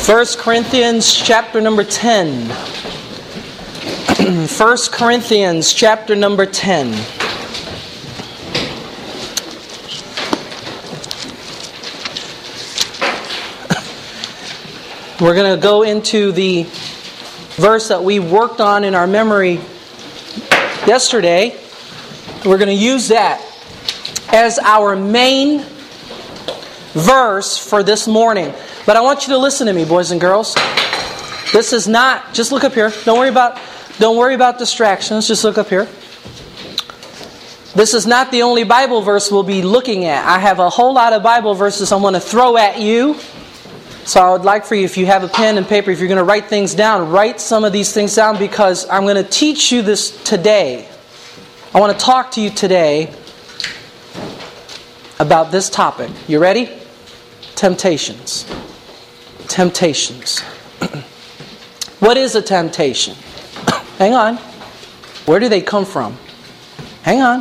1 Corinthians chapter number 10. 1 Corinthians chapter number 10. We're going to go into the verse that we worked on in our memory yesterday. We're going to use that as our main verse for this morning. But I want you to listen to me, boys and girls. This is not, just look up here. Don't worry about distractions. Just look up here. This is not the only Bible verse we'll be looking at. I have a whole lot of Bible verses I want to throw at you. So I would like for you, if you have a pen and paper, if you're going to write things down, write some of these things down, because I'm going to teach you this today. I want to talk to you today about this topic. You ready? Temptations. Temptations. What is a temptation? Hang on. Where do they come from? Hang on.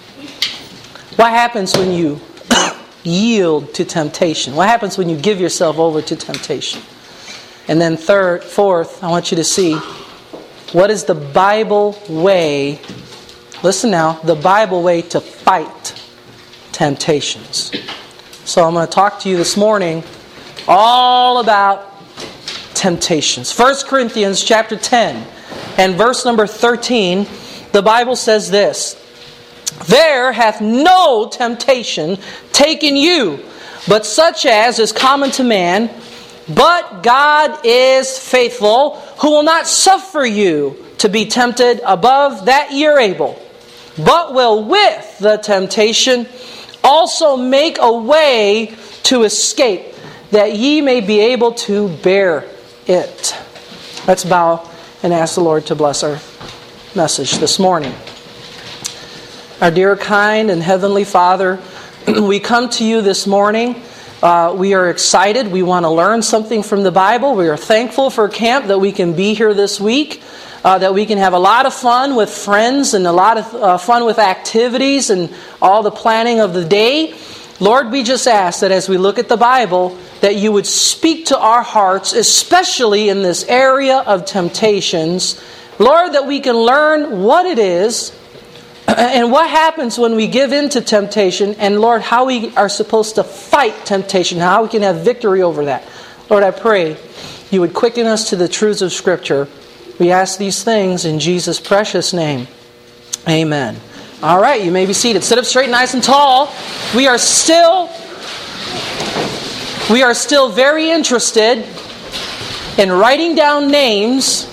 What happens when you yield to temptation? What happens when you give yourself over to temptation? And then fourth, I want you to see, what is the Bible way, listen now, the Bible way to fight temptations. So I'm going to talk to you this morning all about temptations. 1 Corinthians chapter 10 and verse number 13, the Bible says this: "There hath no temptation taken you, but such as is common to man. But God is faithful, who will not suffer you to be tempted above that ye are able, but will with the temptation also make a way to escape, that ye may be able to bear it." Let's bow and ask the Lord to bless our message this morning. Our dear, kind, and heavenly Father, we come to you this morning. We are excited. We want to learn something from the Bible. We are thankful for camp, that we can be here this week, that we can have a lot of fun with friends and a lot of fun with activities and all the planning of the day. Lord, we just ask that as we look at the Bible, that you would speak to our hearts, especially in this area of temptations. Lord, that we can learn what it is and what happens when we give in to temptation, and Lord, how we are supposed to fight temptation, how we can have victory over that. Lord, I pray you would quicken us to the truths of Scripture. We ask these things in Jesus' precious name. Amen. All right, you may be seated. Sit up straight, nice and tall. We are still very interested in writing down names.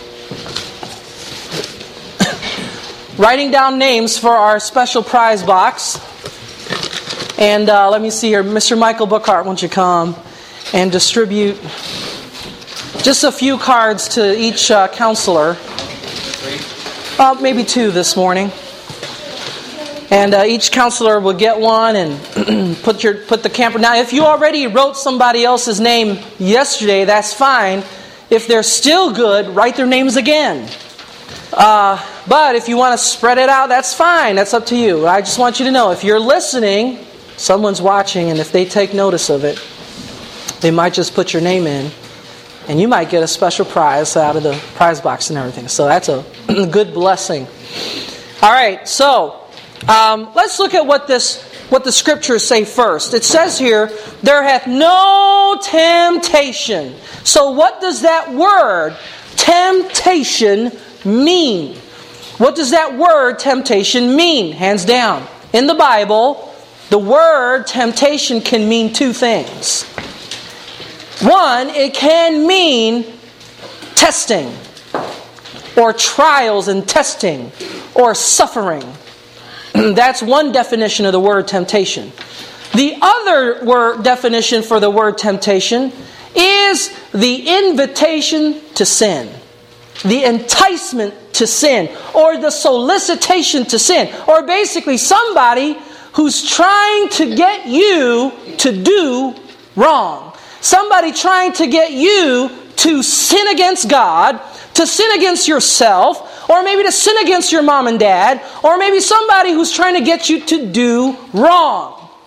Writing down names for our special prize box. And let me see here. Mr. Michael Bookhart, won't you come and distribute just a few cards to each counselor. Maybe two this morning. And each counselor will get one and put the camper. Now, if you already wrote somebody else's name yesterday, that's fine. If they're still good, write their names again. But if you want to spread it out, that's fine. That's up to you. I just want you to know, if you're listening, someone's watching, and if they take notice of it, they might just put your name in, and you might get a special prize out of the prize box and everything. So that's a good blessing. All right, so let's look at what the Scriptures say first. It says here, "There hath no temptation." So what does that word, temptation, mean? What does that word temptation mean? Hands down. In the Bible, the word temptation can mean two things. One, it can mean testing, or trials and testing, or suffering. That's one definition of the word temptation. The other definition for the word temptation is the invitation to sin. The enticement to sin, or the solicitation to sin, or basically somebody who's trying to get you to do wrong. Somebody trying to get you to sin against God, to sin against yourself, or maybe to sin against your mom and dad, or maybe somebody who's trying to get you to do wrong.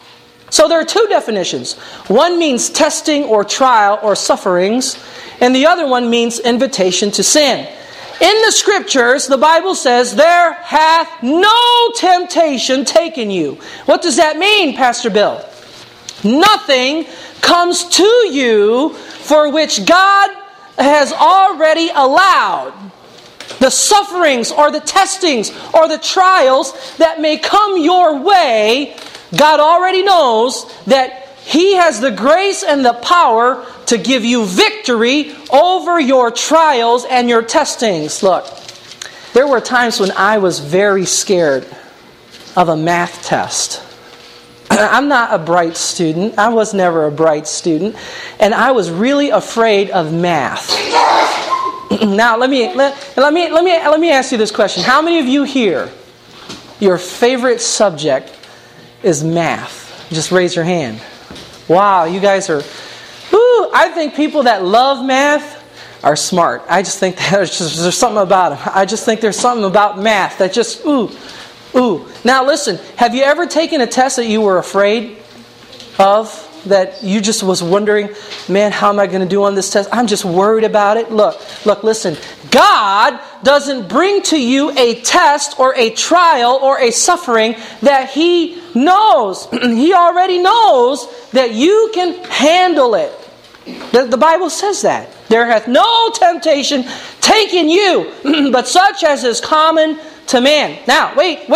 So there are two definitions. One means testing or trial or sufferings, and the other one means invitation to sin. In the Scriptures, the Bible says, there hath no temptation taken you. What does that mean, Pastor Bill? Nothing comes to you for which God has already allowed. The sufferings or the testings or the trials that may come your way, God already knows that He has the grace and the power to give you victory over your trials and your testings. Look, there were times when I was very scared of a math test. I'm not a bright student. I was never a bright student. And I was really afraid of math. Now, let me ask you this question. How many of you here, your favorite subject is math? Just raise your hand. Wow, you guys are... I think people that love math are smart. I just think there's something about them. I just think there's something about math that just, ooh. Now listen, have you ever taken a test that you were afraid of? That you just was wondering, man, how am I going to do on this test? I'm just worried about it. Look, listen. God doesn't bring to you a test or a trial or a suffering that He knows. He already knows that you can handle it. The Bible says that. There hath no temptation taken you, but such as is common to man. Now, wait.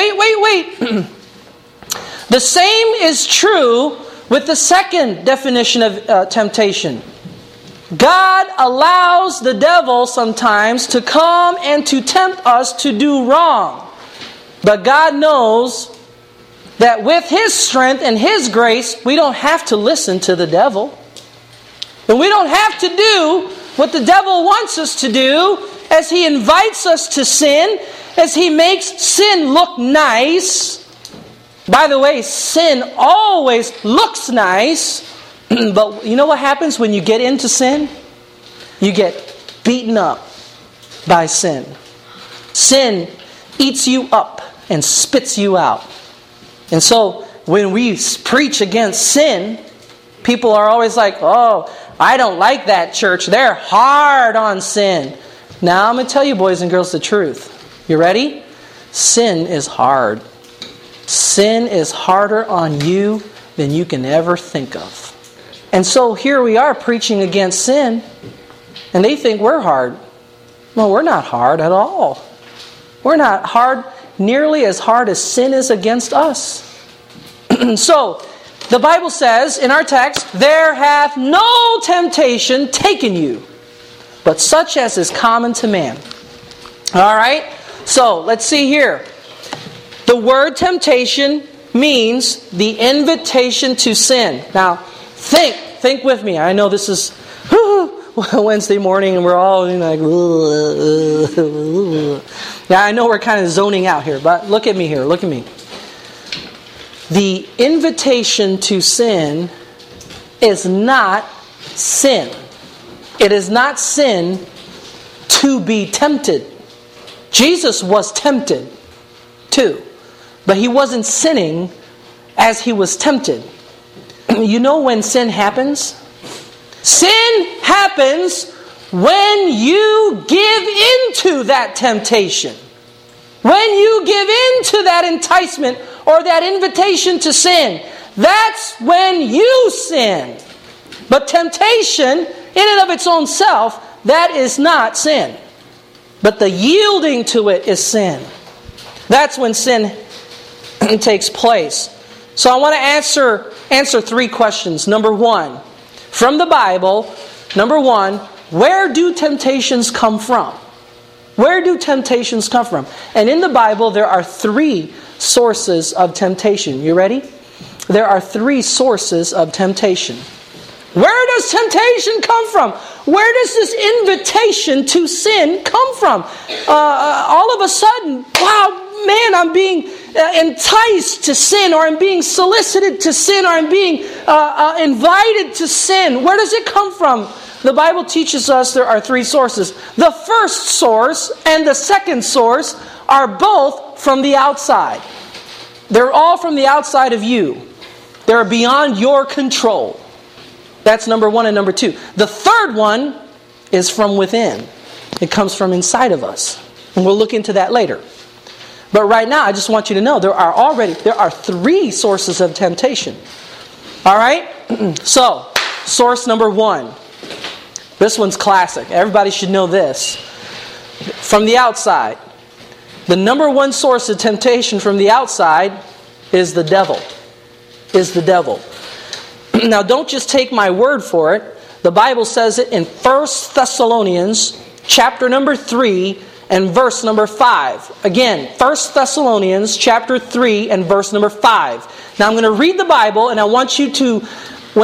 The same is true with the second definition of temptation. God allows the devil sometimes to come and to tempt us to do wrong. But God knows that with His strength and His grace, we don't have to listen to the devil. And we don't have to do what the devil wants us to do as he invites us to sin, as he makes sin look nice. By the way, sin always looks nice, but you know what happens when you get into sin? You get beaten up by sin. Sin eats you up and spits you out. And so when we preach against sin, people are always like, oh, I don't like that church. They're hard on sin. Now I'm going to tell you, boys and girls, the truth. You ready? Sin is hard. Sin is harder on you than you can ever think of. And so here we are preaching against sin, and they think we're hard. No, we're not hard at all. We're not hard, nearly as hard as sin is against us. So, the Bible says in our text, there hath no temptation taken you, but such as is common to man. All right? So, let's see here. The word temptation means the invitation to sin. Now, think with me. I know this is Wednesday morning and we're all like, now I know we're kind of zoning out here, but look at me here. Look at me. The invitation to sin is not sin. It is not sin to be tempted. Jesus was tempted too, but He wasn't sinning as He was tempted. You know when sin happens? Sin happens when you give into that temptation. When you give into that enticement or that invitation to sin, that's when you sin. But temptation, in and of its own self, that is not sin. But the yielding to it is sin. That's when sin takes place. So I want to answer three questions. Number one, from the Bible, number one, where do temptations come from? Where do temptations come from? And in the Bible, there are three sources of temptation. You ready? There are three sources of temptation. Where does temptation come from? Where does this invitation to sin come from? All of a sudden, wow, man, I'm being enticed to sin, or I'm being solicited to sin, or I'm being invited to sin. Where does it come from? The Bible teaches us there are three sources. The first source and the second source are both from the outside. They're all from the outside of you. They're beyond your control. That's number one and number two. The third one is from within. It comes from inside of us. And we'll look into that later. But right now, I just want you to know there are 3 sources of temptation. All right? So, source number 1. This one's classic. Everybody should know this. From the outside. The number 1 source of temptation from the outside is the devil. Now, don't just take my word for it. The Bible says it in 1 Thessalonians chapter number 3 and verse number 5. Again, 1 Thessalonians chapter 3 and verse number 5. Now, I'm going to read the Bible, and I want you to, when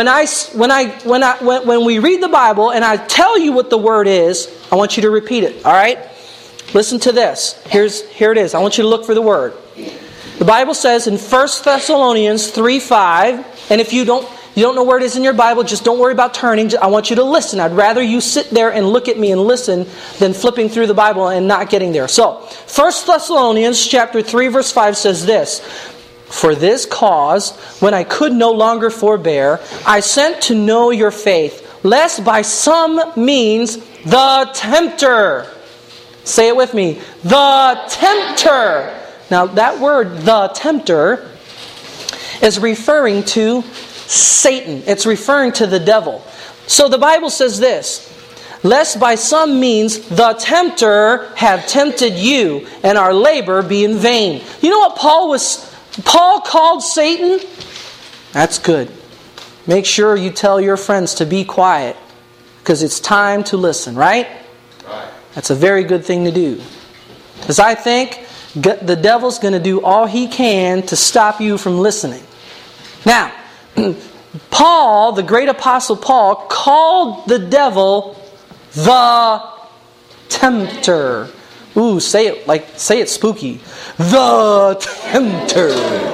we read the Bible and I tell you what the word is, I want you to repeat it. All right? Listen to this. Here it is. I want you to look for the word. The Bible says in 1 Thessalonians 3:5, and if you don't know where it is in your Bible, just don't worry about turning. I want you to listen. I'd rather you sit there and look at me and listen than flipping through the Bible and not getting there. So, 1 Thessalonians chapter 3 verse 5 says this, "For this cause, when I could no longer forbear, I sent to know your faith, lest by some means the tempter," say it with me, the tempter. Now that word, the tempter, is referring to Satan. It's referring to the devil. So the Bible says this, "Lest by some means the tempter have tempted you, and our labor be in vain." You know what Paul called Satan? That's good. Make sure you tell your friends to be quiet, because it's time to listen, right? That's a very good thing to do. Because I think the devil's going to do all he can to stop you from listening. Now, Paul, the great apostle Paul, called the devil the tempter. Ooh, say it spooky. The tempter.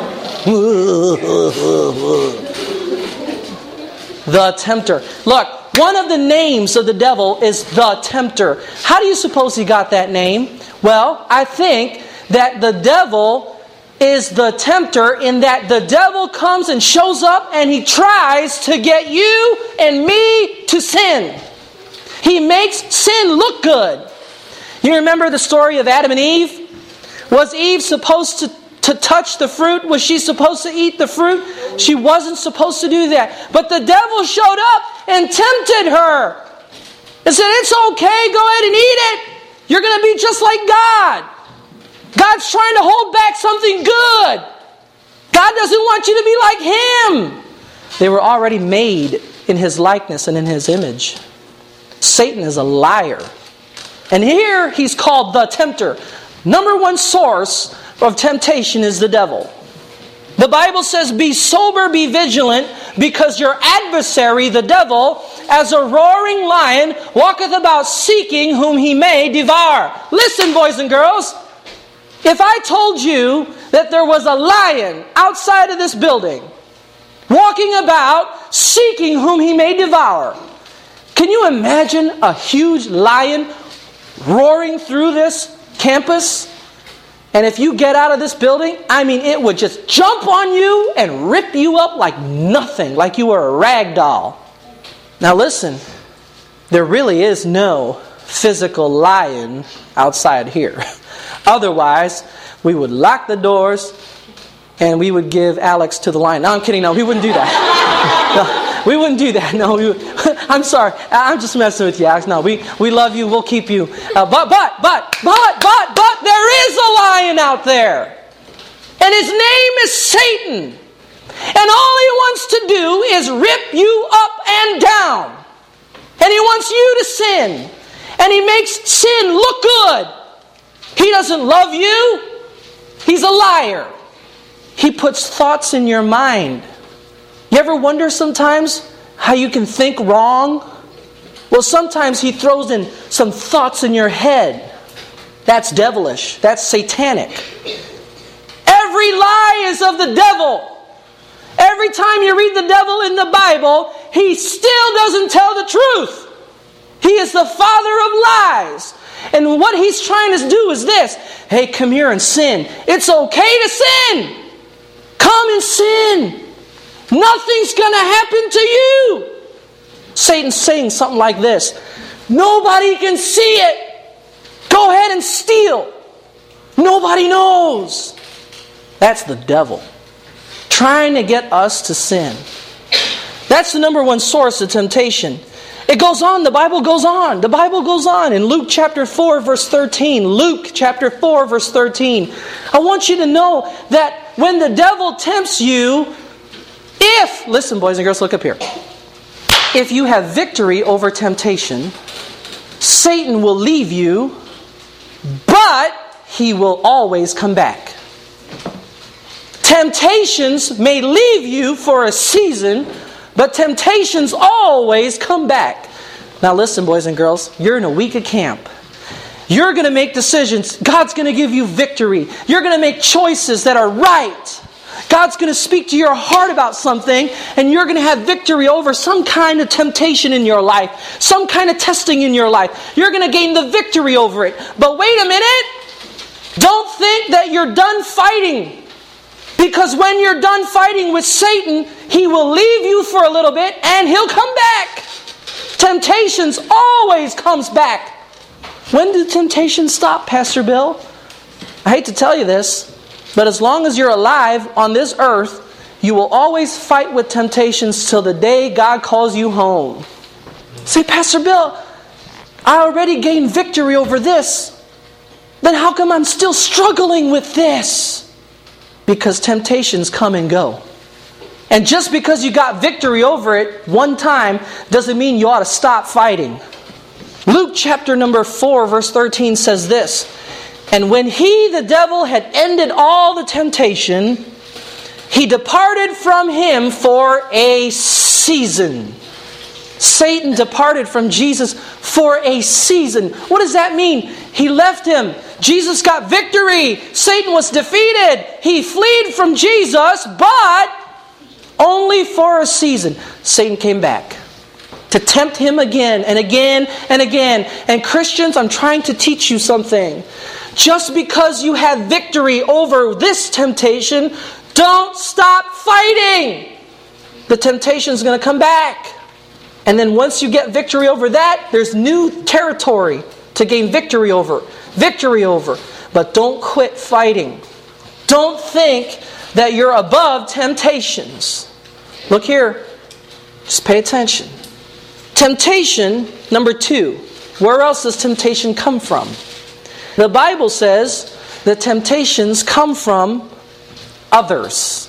The tempter. Look, one of the names of the devil is the tempter. How do you suppose he got that name? Well, I think that the devil is the tempter in that the devil comes and shows up and he tries to get you and me to sin. He makes sin look good. You remember the story of Adam and Eve? Was Eve supposed to touch the fruit? Was she supposed to eat the fruit? She wasn't supposed to do that. But the devil showed up and tempted her and said, "It's okay, go ahead and eat it. You're going to be just like God. God's trying to hold back something good. God doesn't want you to be like Him." They were already made in His likeness and in His image. Satan is a liar. And here he's called the tempter. Number 1 source of temptation is the devil. The Bible says, "Be sober, be vigilant, because your adversary, the devil, as a roaring lion, walketh about seeking whom he may devour." Listen, boys and girls. If I told you that there was a lion outside of this building, walking about, seeking whom he may devour, can you imagine a huge lion roaring through this campus? And if you get out of this building, it would just jump on you and rip you up like nothing, like you were a rag doll. Now listen, there really is no physical lion outside here. Otherwise, we would lock the doors and we would give Alex to the lion. No, I'm kidding. No, we wouldn't do that. No, we wouldn't do that. No, I'm sorry. I'm just messing with you, Alex. No, we love you. We'll keep you. But there is a lion out there. And his name is Satan. And all he wants to do is rip you up and down. And he wants you to sin. And he makes sin look good. He doesn't love you. He's a liar. He puts thoughts in your mind. You ever wonder sometimes how you can think wrong? Well, sometimes he throws in some thoughts in your head. That's devilish. That's satanic. Every lie is of the devil. Every time you read the devil in the Bible, he still doesn't tell the truth. He is the father of lies. And what he's trying to do is this. Hey, come here and sin. It's okay to sin. Come and sin. Nothing's going to happen to you. Satan's saying something like this. Nobody can see it. Go ahead and steal. Nobody knows. That's the devil trying to get us to sin. That's the number one source of temptation. It goes on. The Bible goes on. The Bible goes on. In Luke chapter 4 verse 13. Luke chapter 4 verse 13. I want you to know that when the devil tempts you, listen boys and girls, look up here. If you have victory over temptation, Satan will leave you, but he will always come back. Temptations may leave you for a season, but temptations always come back. Now listen, boys and girls, you're in a week of camp. You're going to make decisions. God's going to give you victory. You're going to make choices that are right. God's going to speak to your heart about something, and you're going to have victory over some kind of temptation in your life, some kind of testing in your life. You're going to gain the victory over it. But wait a minute. Don't think that you're done fighting. Because when you're done fighting with Satan, he will leave you for a little bit and he'll come back. Temptations always comes back. When do temptations stop, Pastor Bill? I hate to tell you this, but as long as you're alive on this earth, you will always fight with temptations till the day God calls you home. Say, Pastor Bill, I already gained victory over this. Then how come I'm still struggling with this? Because temptations come and go. And just because you got victory over it one time doesn't mean you ought to stop fighting. Luke chapter number 4 verse 13 says this. And when he, the devil, had ended all the temptation, he departed from him for a season. Satan departed from Jesus for a season. What does that mean? He left him. Jesus got victory. Satan was defeated. He fled from Jesus, but only for a season. Satan came back to tempt him again and again and again. And Christians, I'm trying to teach you something. Just because you have victory over this temptation, don't stop fighting. The temptation is going to come back. And then once you get victory over that, there's new territory to gain victory over. Victory over. But don't quit fighting. Don't think that you're above temptations. Look here. Just pay attention. Temptation, number 2. Where else does temptation come from? The Bible says that temptations come from others.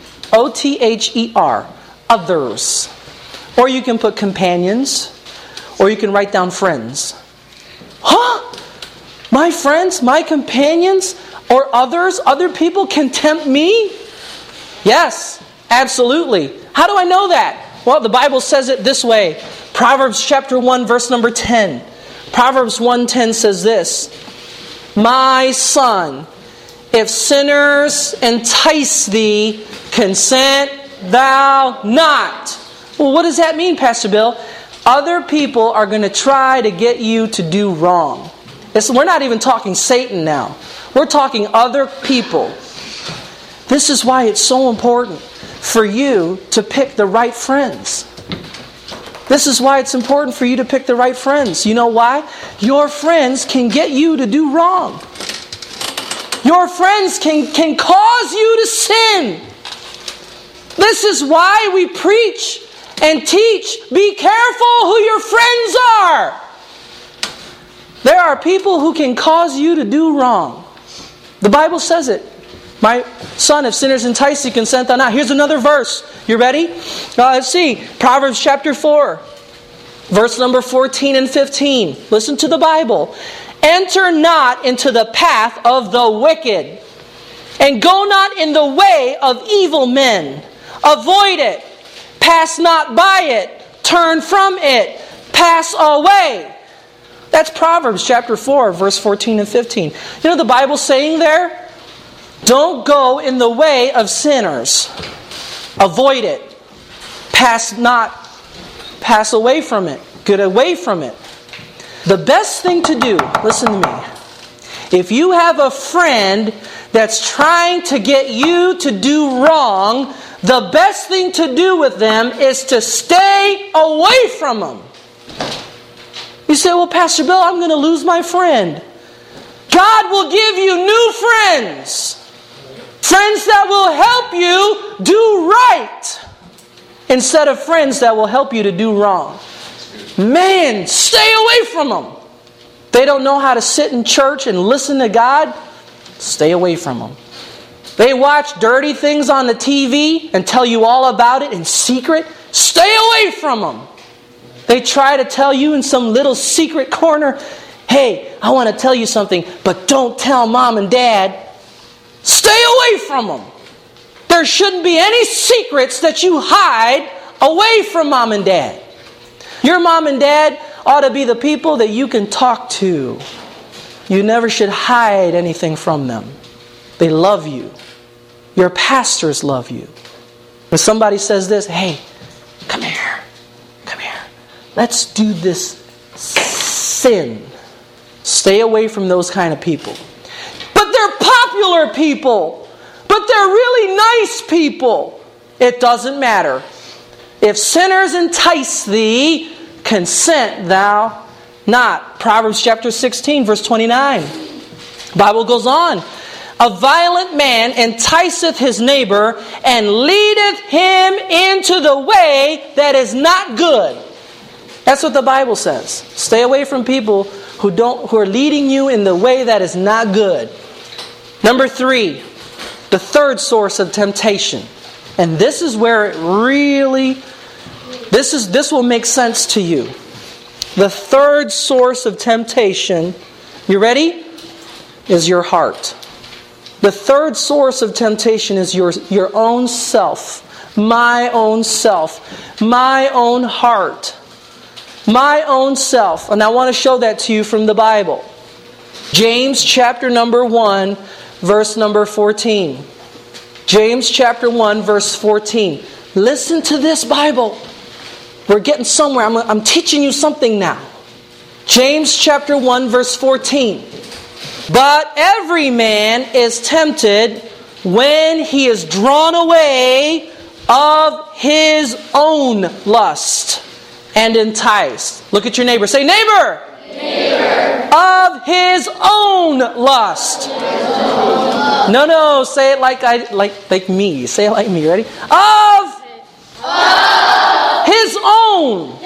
O-T-H-E-R. Others. Or you can put companions. Or you can write down friends. Huh? My friends, my companions, or others, other people can tempt me? Yes, absolutely. How do I know that? Well, the Bible says it this way. Proverbs chapter 1, verse number 10. Proverbs 1:10 says this. My son, if sinners entice thee, consent thou not. Well, what does that mean, Pastor Bill? Other people are going to try to get you to do wrong. We're not even talking Satan now. We're talking other people. This is why it's so important for you to pick the right friends. This is why it's important for you to pick the right friends. You know why? Your friends can get you to do wrong. Your friends can cause you to sin. This is why we preach and teach, be careful who your friends are. There are people who can cause you to do wrong. The Bible says it. My son, if sinners entice thee, consent thou not. Here's another verse. You ready? Let's see. Proverbs chapter 4. Verse number 14 and 15. Listen to the Bible. Enter not into the path of the wicked, and go not in the way of evil men. Avoid it. Pass not by it. Turn from it. Pass away. That's Proverbs chapter 4, verse 14 and 15. You know the Bible's saying there? Don't go in the way of sinners. Avoid it. Pass away from it. Get away from it. The best thing to do, listen to me. If you have a friend that's trying to get you to do wrong, the best thing to do with them is to stay away from them. You say, well, Pastor Bill, I'm going to lose my friend. God will give you new friends. Friends that will help you do right, instead of friends that will help you to do wrong. Man, stay away from them. They don't know how to sit in church and listen to God. Stay away from them. They watch dirty things on the TV and tell you all about it in secret. Stay away from them. They try to tell you in some little secret corner, hey, I want to tell you something, but don't tell mom and dad. Stay away from them. There shouldn't be any secrets that you hide away from mom and dad. Your mom and dad ought to be the people that you can talk to. You never should hide anything from them. They love you. Your pastors love you. When somebody says this, hey, come here. Come here. Let's do this sin. Stay away from those kind of people. But they're popular people. But they're really nice people. It doesn't matter. If sinners entice thee, consent thou not. Proverbs chapter 16, verse 29. The Bible goes on. A violent man enticeth his neighbor and leadeth him into the way that is not good. That's what the Bible says. Stay away from people who are leading you in the way that is not good. Number 3, the third source of temptation. And this is where it really, this will make sense to you. The third source of temptation, you ready? Is your heart. The third source of temptation is your own self. My own self. My own heart. My own self. And I want to show that to you from the Bible. James chapter number 1, verse number 14. James chapter 1, verse 14. Listen to this Bible. We're getting somewhere. I'm teaching you something now. James chapter 1, verse 14. But every man is tempted when he is drawn away of his own lust and enticed. Look at your neighbor. Say, neighbor! Neighbor. Of his own lust. No, say it like me. Say it like me. Ready? Of his own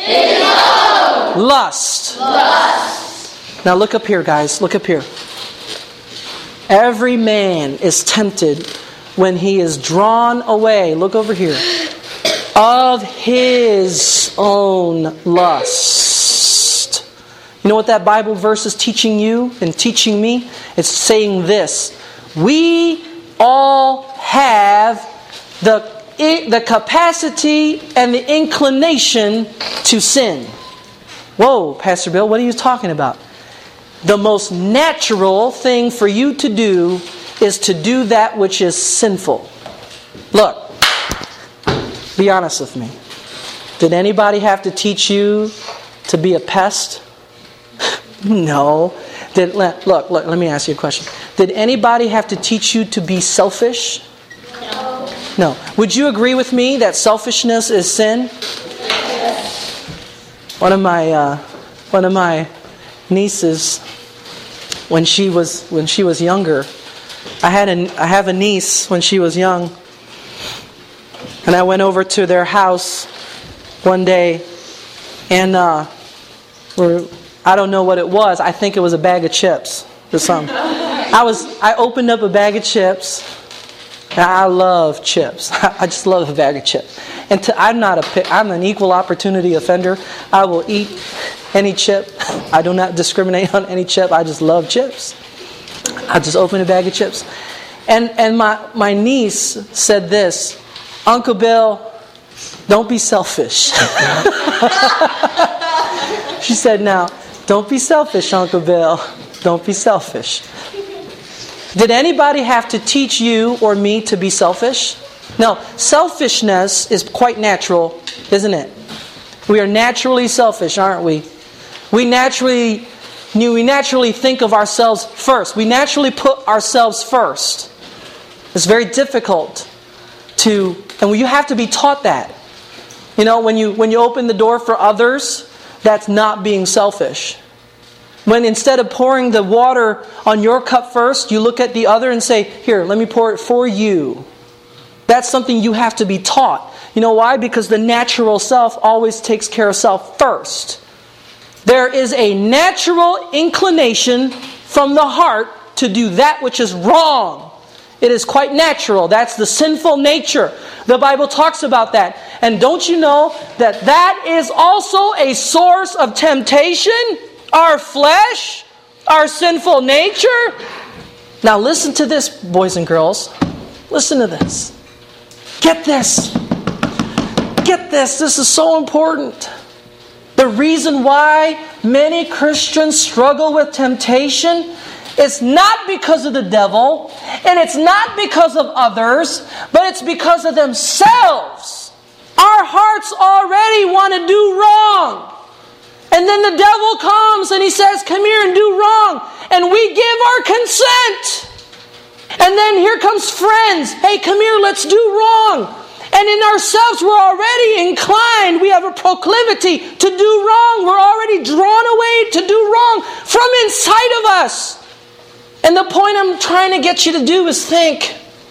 lust. Now look up here, guys. Look up here. Every man is tempted when he is drawn away. Look over here. Of his own lust. You know what that Bible verse is teaching you and teaching me? It's saying this. We all have the capacity and the inclination to sin. Whoa, Pastor Bill, what are you talking about? The most natural thing for you to do is to do that which is sinful. Look, be honest with me. Did anybody have to teach you to be a pest? No. Look, let me ask you a question. Did anybody have to teach you to be selfish? No. Would you agree with me that selfishness is sin? Yes. One of my nieces, when she was younger, I have a niece when she was young, and I went over to their house one day, and I don't know what it was. I think it was a bag of chips or something. I opened up a bag of chips. And I love chips. I just love a bag of chips. And I'm an equal opportunity offender. I will eat any chip. I do not discriminate on any chip. I just love chips. I just opened a bag of chips. And my niece said this, Uncle Bill, don't be selfish. She said, now, don't be selfish, Uncle Bill. Don't be selfish. Did anybody have to teach you or me to be selfish? No, selfishness is quite natural, isn't it? We are naturally selfish, aren't we? We naturally think of ourselves first. We naturally put ourselves first. It's very difficult and you have to be taught that. You know, when you open the door for others, that's not being selfish. When instead of pouring the water on your cup first, you look at the other and say, here, let me pour it for you. That's something you have to be taught. You know why? Because the natural self always takes care of self first. There is a natural inclination from the heart to do that which is wrong. It is quite natural. That's the sinful nature. The Bible talks about that. And don't you know that is also a source of temptation? Our flesh? Our sinful nature? Now listen to this, boys and girls. Listen to this. Get this. Get this. This is so important. The reason why many Christians struggle with temptation is not because of the devil, and it's not because of others, but it's because of themselves. Our hearts already want to do wrong. And then the devil comes and he says, come here and do wrong. And we give our consent. And then here comes friends. Hey, come here, let's do wrong. And in ourselves, we're already inclined. We have a proclivity to do wrong. We're already drawn away to do wrong from inside of us. And the point I'm trying to get you to do is think.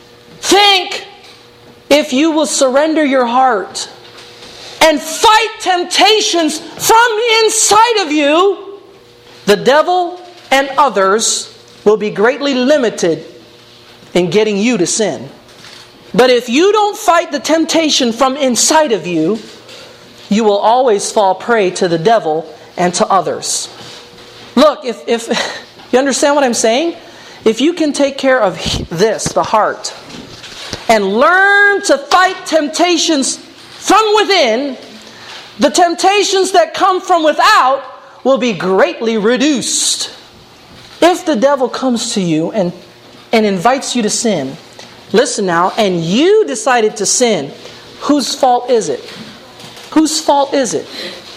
Think. If you will surrender your heart and fight temptations from inside of you, the devil and others will be greatly limited in getting you to sin. But if you don't fight the temptation from inside of you, you will always fall prey to the devil and to others. Look, if you understand what I'm saying? If you can take care of this, the heart, and learn to fight temptations from within, the temptations that come from without will be greatly reduced. If the devil comes to you and invites you to sin, listen now, and you decided to sin, whose fault is it? Whose fault is it?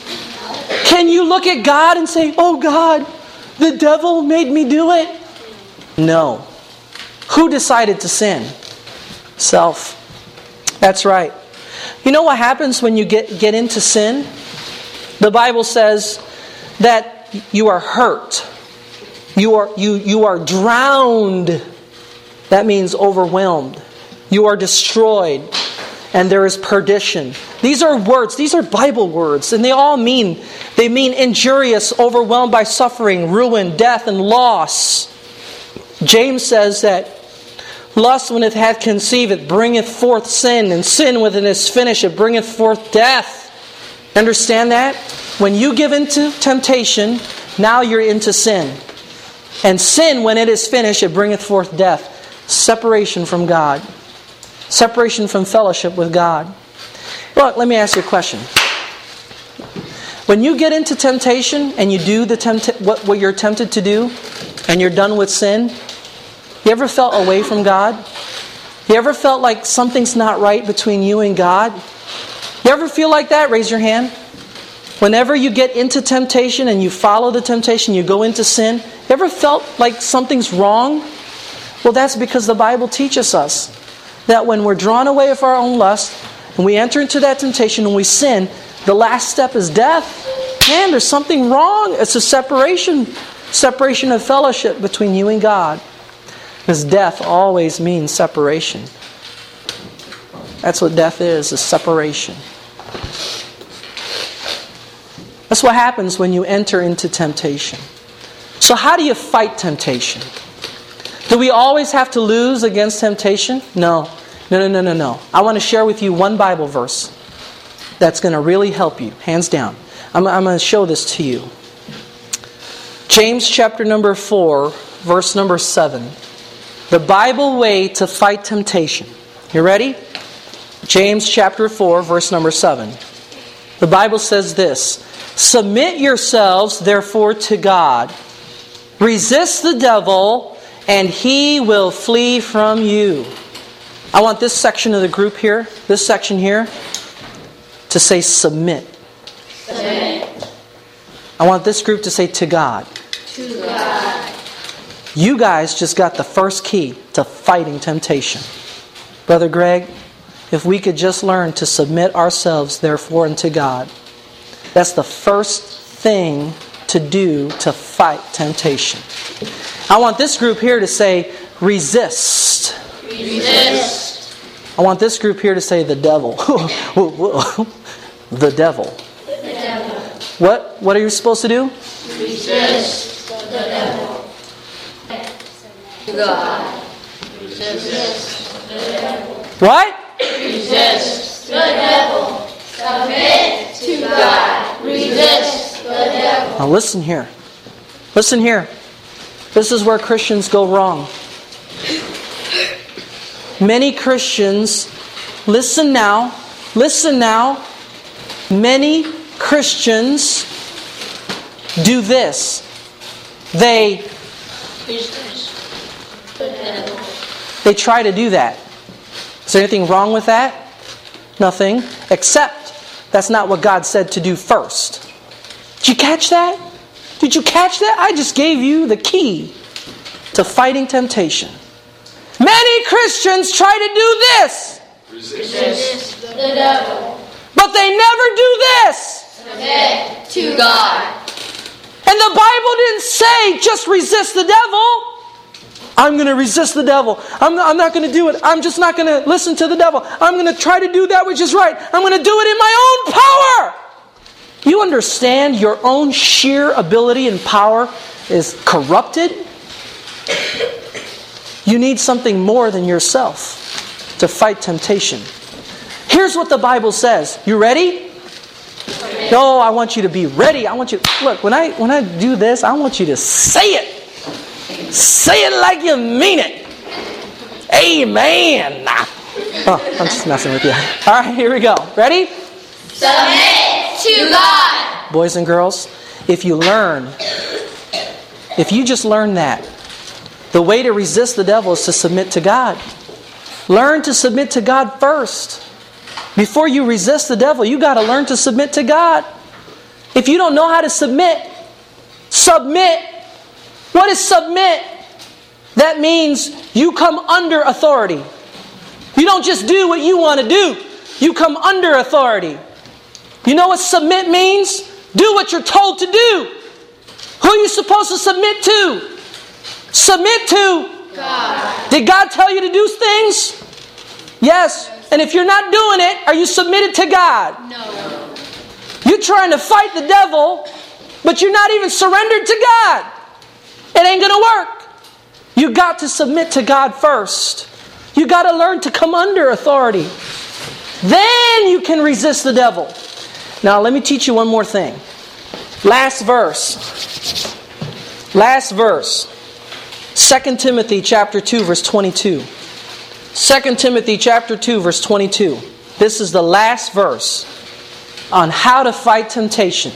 Can you look at God and say, oh God, the devil made me do it? No. Who decided to sin? Self. That's right. You know what happens when you get into sin? The Bible says that you are hurt. You are drowned. That means overwhelmed. You are destroyed. And there is perdition. These are words. These are Bible words. And they mean injurious, overwhelmed by suffering, ruin, death, and loss. James says that lust, when it hath conceived, it bringeth forth sin. And sin, when it is finished, it bringeth forth death. Understand that? When you give into temptation, now you're into sin. And sin, when it is finished, it bringeth forth death. Separation from God. Separation from fellowship with God. Look, let me ask you a question. When you get into temptation and you do what you're tempted to do, and you're done with sin, you ever felt away from God? You ever felt like something's not right between you and God? You ever feel like that? Raise your hand. Whenever you get into temptation and you follow the temptation, you go into sin, you ever felt like something's wrong? Well, that's because the Bible teaches us that when we're drawn away of our own lust and we enter into that temptation and we sin, the last step is death. Man, there's something wrong. It's a separation of fellowship between you and God. Because death always means separation. That's what death is separation. That's what happens when you enter into temptation. So how do you fight temptation? Do we always have to lose against temptation? No. I want to share with you one Bible verse that's going to really help you, hands down. I'm going to show this to you. James chapter number 4, verse number 7. The Bible way to fight temptation. You ready? James chapter 4, verse number 7. The Bible says this: submit yourselves therefore to God. Resist the devil, and he will flee from you. I want this section of the group here, this section here, to say submit. Submit. I want this group to say to God. To God. You guys just got the first key to fighting temptation. Brother Greg, if we could just learn to submit ourselves, therefore, unto God, that's the first thing to do to fight temptation. I want this group here to say, resist. Resist. I want this group here to say, the devil. The devil. The devil. What are you supposed to do? Resist the devil. God. Resist the devil. What? Resist the devil. Submit to God. Resist the devil. Now listen here. Listen here. This is where Christians go wrong. Many Christians, listen now. Many Christians do this. They try to do that. Is there anything wrong with that? Nothing. Except that's not what God said to do first. Did you catch that? Did you catch that? I just gave you the key to fighting temptation. Many Christians try to do this. Resist the devil. But they never do this. Submit to God. And the Bible didn't say just resist the devil. I'm going to resist the devil. I'm not going to do it. I'm just not going to listen to the devil. I'm going to try to do that which is right. I'm going to do it in my own power. You understand your own sheer ability and power is corrupted? You need something more than yourself to fight temptation. Here's what the Bible says. You ready? No, I want you to be ready. I want you to, look, when I do this, I want you to say it. Say it like you mean it. Amen. Oh, I'm just messing with you. All right, here we go. Ready? Submit to God. Boys and girls, if you just learn that, the way to resist the devil is to submit to God. Learn to submit to God first. Before you resist the devil, you got to learn to submit to God. If you don't know how to submit. What is submit? That means you come under authority. You don't just do what you want to do. You come under authority. You know what submit means? Do what you're told to do. Who are you supposed to submit to? Submit to God. Did God tell you to do things? Yes. And if you're not doing it, are you submitted to God? No. You're trying to fight the devil, but you're not even surrendered to God. It ain't going to work. You got to submit to God first. You got to learn to come under authority. Then you can resist the devil. Now let me teach you one more thing. Last verse. 2 Timothy chapter 2 verse 22. 2 Timothy chapter 2 verse 22. This is the last verse on how to fight temptation.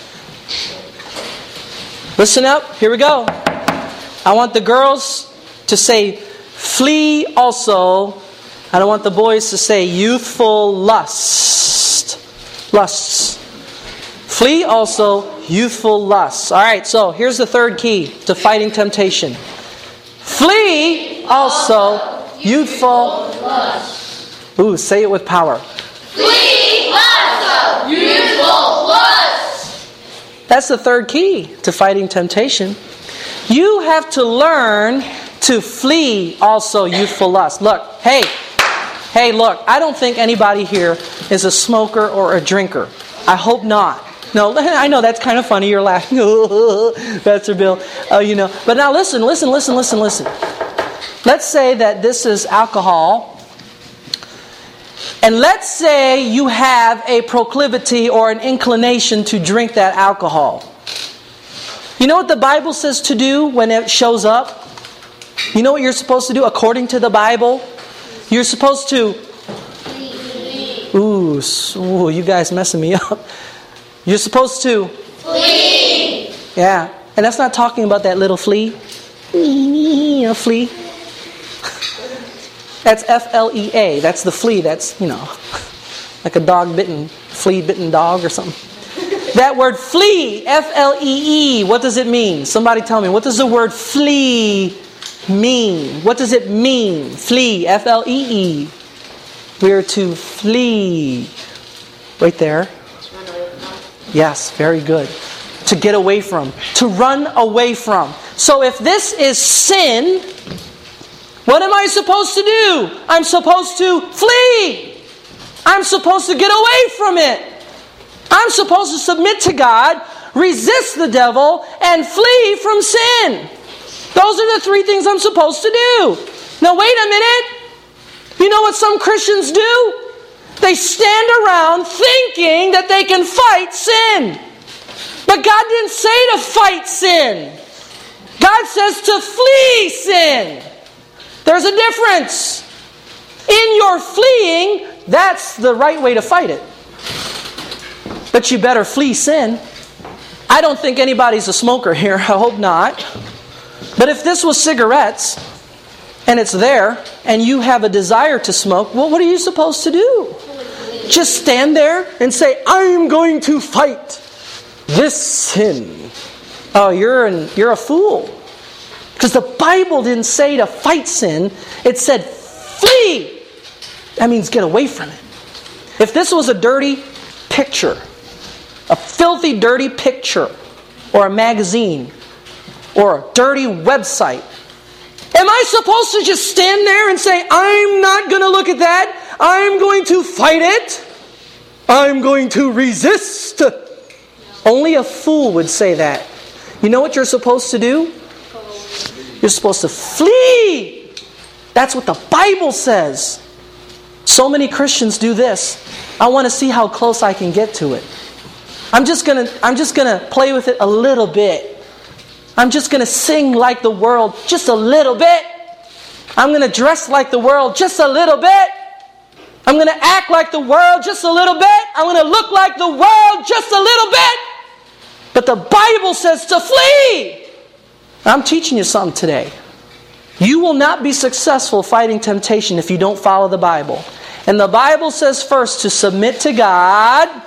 Listen up. Here we go. I want the girls to say, flee also. I don't want the boys to say, youthful lust. Lusts. Flee also, youthful lusts. All right, so here's the third key to fighting temptation. Flee also, youthful lust. Ooh, say it with power. Flee also, youthful lust. That's the third key to fighting temptation. You have to learn to flee also youthful lust. Look, hey, look, I don't think anybody here is a smoker or a drinker. I hope not. No, I know that's kind of funny. You're laughing. Pastor Bill. But now listen. Let's say that this is alcohol. And let's say you have a proclivity or an inclination to drink that alcohol. You know what the Bible says to do when it shows up? You know what you're supposed to do according to the Bible? You're supposed to... Ooh, you guys messing me up. You're supposed to... Flee. Yeah. And that's not talking about that little flea. A flea. That's F-L-E-A. That's the flea. That's, like a flea-bitten dog or something. That word flee, F-L-E-E, what does it mean? Somebody tell me, what does the word flee mean? What does it mean? Flee, F-L-E-E. We are to flee. Right there. Yes, very good. To get away from. To run away from. So if this is sin, what am I supposed to do? I'm supposed to flee. I'm supposed to get away from it. I'm supposed to submit to God, resist the devil, and flee from sin. Those are the three things I'm supposed to do. Now wait a minute. You know what some Christians do? They stand around thinking that they can fight sin. But God didn't say to fight sin. God says to flee sin. There's a difference. In your fleeing, that's the right way to fight it. But you better flee sin. I don't think anybody's a smoker here. I hope not. But if this was cigarettes, and it's there, and you have a desire to smoke, well, what are you supposed to do? Just stand there and say, I'm going to fight this sin. Oh, you're a fool. Because the Bible didn't say to fight sin. It said flee. That means get away from it. If this was a dirty picture, a filthy, dirty picture, or a magazine, or a dirty website, am I supposed to just stand there and say, I'm not going to look at that. I'm going to fight it. I'm going to resist. Only a fool would say that. You know what you're supposed to do? You're supposed to flee. That's what the Bible says. So many Christians do this. I want to see how close I can get to it. I'm just gonna play with it a little bit. I'm just gonna sing like the world just a little bit. I'm gonna dress like the world just a little bit. I'm gonna act like the world just a little bit. I'm gonna look like the world just a little bit. But the Bible says to flee. I'm teaching you something today. You will not be successful fighting temptation if you don't follow the Bible. And the Bible says first to submit to God,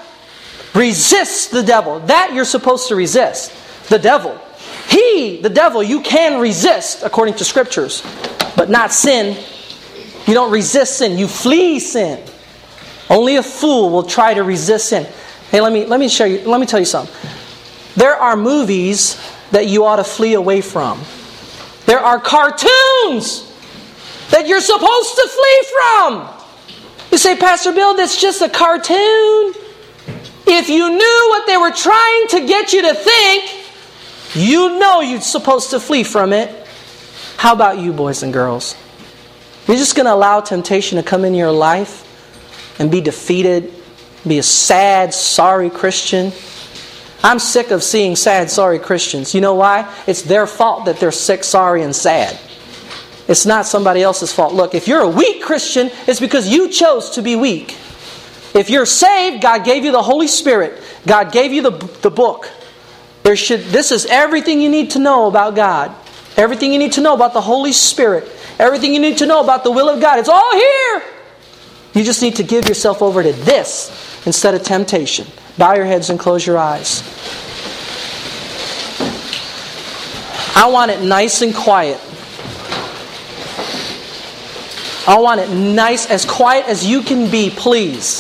resist the devil. That you're supposed to resist. The devil. The devil, you can resist according to Scriptures, but not sin. You don't resist sin. You flee sin. Only a fool will try to resist sin. Hey, let me show you. Let me tell you something. There are movies that you ought to flee away from. There are cartoons that you're supposed to flee from. You say, Pastor Bill, that's just a cartoon. If you knew what they were trying to get you to think, you know you're supposed to flee from it. How about you, boys and girls? You're just going to allow temptation to come in your life and be defeated, be a sad, sorry Christian? I'm sick of seeing sad, sorry Christians. You know why? It's their fault that they're sick, sorry, and sad. It's not somebody else's fault. Look, if you're a weak Christian, it's because you chose to be weak. If you're saved, God gave you the Holy Spirit. God gave you the book. This is everything you need to know about God. Everything you need to know about the Holy Spirit. Everything you need to know about the will of God. It's all here. You just need to give yourself over to this instead of temptation. Bow your heads and close your eyes. I want it nice and quiet. I want it nice, as quiet as you can be, please.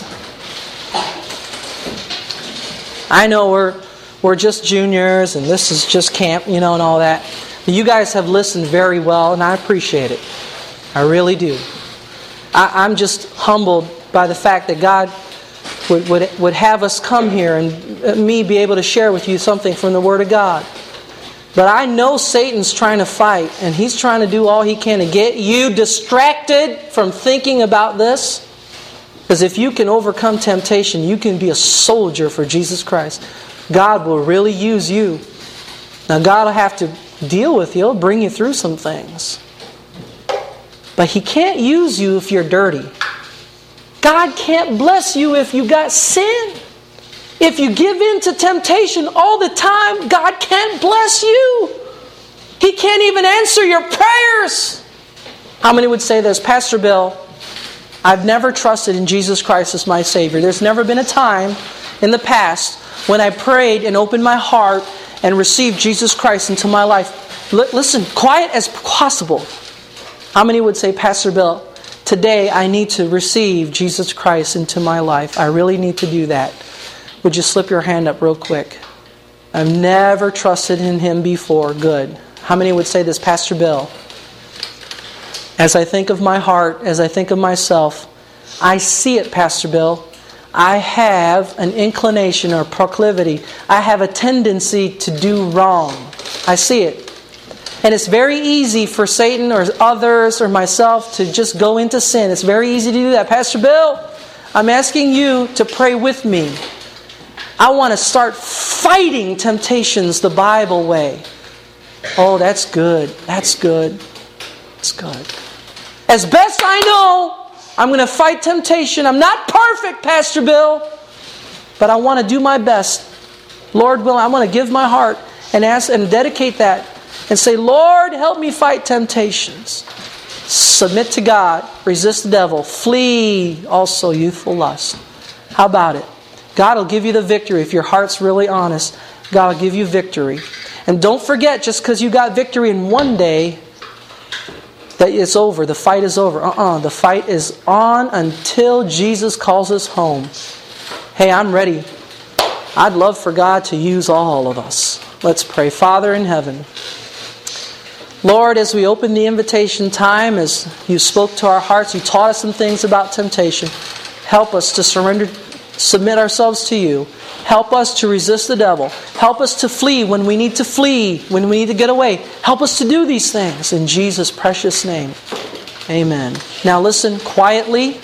I know we're just juniors and this is just camp, and all that. You guys have listened very well and I appreciate it. I really do. I'm just humbled by the fact that God would have us come here and me be able to share with you something from the Word of God. But I know Satan's trying to fight, and he's trying to do all he can to get you distracted from thinking about this. Because if you can overcome temptation, you can be a soldier for Jesus Christ. God will really use you. Now God will have to deal with you. He'll bring you through some things. But He can't use you if you're dirty. God can't bless you if you got sin. If you give in to temptation all the time, God can't bless you. He can't even answer your prayers. How many would say this? Pastor Bill, I've never trusted in Jesus Christ as my Savior. There's never been a time in the past when I prayed and opened my heart and received Jesus Christ into my life. Listen, quiet as possible. How many would say, Pastor Bill, today I need to receive Jesus Christ into my life. I really need to do that. Would you slip your hand up real quick? I've never trusted in Him before. Good. How many would say this, Pastor Bill? As I think of my heart, as I think of myself, I see it, Pastor Bill. I have an inclination or proclivity. I have a tendency to do wrong. I see it. And it's very easy for Satan or others or myself to just go into sin. It's very easy to do that. Pastor Bill, I'm asking you to pray with me. I want to start fighting temptations the Bible way. Oh, that's good. That's good. That's good. As best I know, I'm going to fight temptation. I'm not perfect, Pastor Bill, but I want to do my best. Lord willing, I want to give my heart and ask and dedicate that and say, Lord, help me fight temptations. Submit to God. Resist the devil. Flee also youthful lust. How about it? God will give you the victory if your heart's really honest. God will give you victory. And don't forget, just because you got victory in one day, that it's over. The fight is over. The fight is on until Jesus calls us home. Hey, I'm ready. I'd love for God to use all of us. Let's pray. Father in heaven, Lord, as we open the invitation time, as you spoke to our hearts, you taught us some things about temptation. Help us to submit ourselves to you. Help us to resist the devil. Help us to flee when we need to flee, when we need to get away. Help us to do these things in Jesus' precious name. Amen. Now listen, quietly,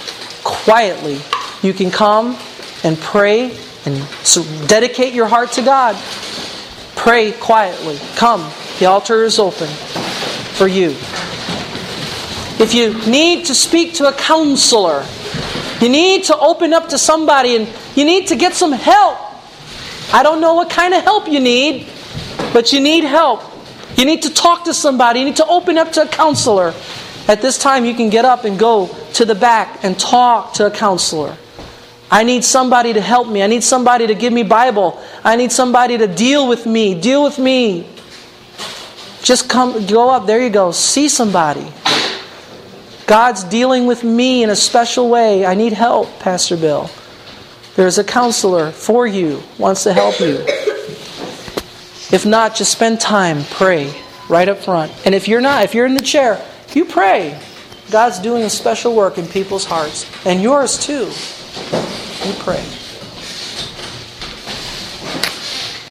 you can come and pray and dedicate your heart to God. Pray quietly. Come. The altar is open for you. If you need to speak to a counselor, you need to open up to somebody and you need to get some help. I don't know what kind of help you need, but you need help. You need to talk to somebody. You need to open up to a counselor. At this time, you can get up and go to the back and talk to a counselor. I need somebody to help me. I need somebody to give me Bible. I need somebody to deal with me. Deal with me. Just go up. There you go. See somebody. God's dealing with me in a special way. I need help, Pastor Bill. There's a counselor for you, wants to help you. If not, just spend time, pray right up front. And if you're in the chair, you pray. God's doing a special work in people's hearts. And yours too. You pray.